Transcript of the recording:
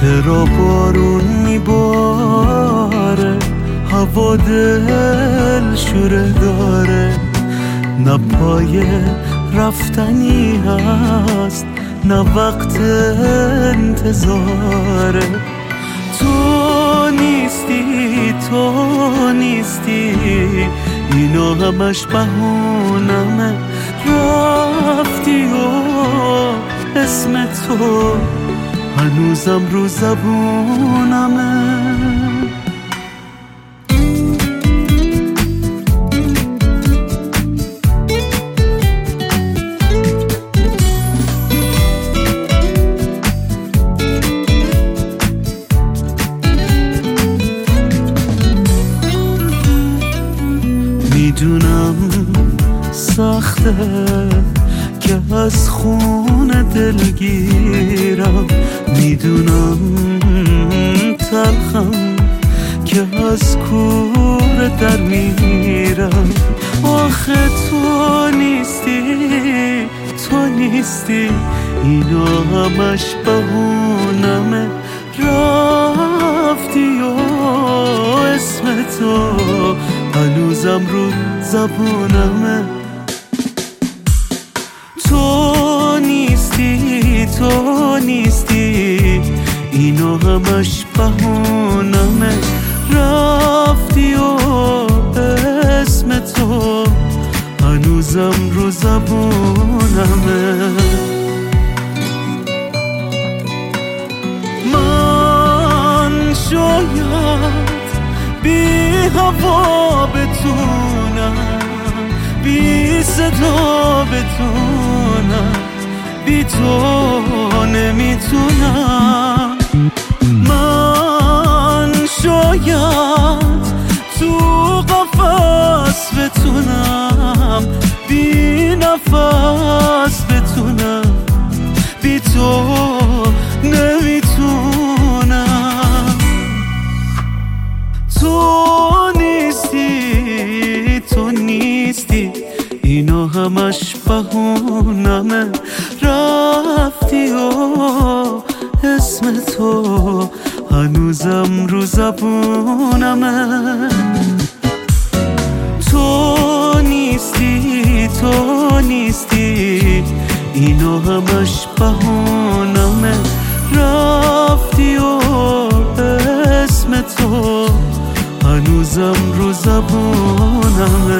چرا بارون میباره، هوا دل شوره داره، نه پای رفتنی هست نه وقت انتظاره. تو نیستی، تو نیستی، اینا همش بهونمه. رفتی و اسم تو هنوزم رو زبونمه. میدونم سخته که از خون دلگیرم، میدونم تلخم که از کوره در میرم. آخه تو نیستی، تو نیستی، اینا همش بهونمه. رفتی و اسم تو هنوزم رو زبونمه. تو نیستی، تو نیستی، اینا همش بهونمه. رفتی و اسم تو هنوزم رو زبونمه. من شاید بی هوا بتونم، بی صدا بتونم، بی تو نمیتونم. من شاید تو قفس بتونم، بی نفس بتونم، بی تو نمیتونم. تو نیستی، تو نیستی، اینا همش بهونمه. رفتی و اسم تو هنوزم رو زبونمه. تو نیستی، تو نیستی، اینا همش بهونمه. رفتی و اسم تو هنوزم رو زبونمه.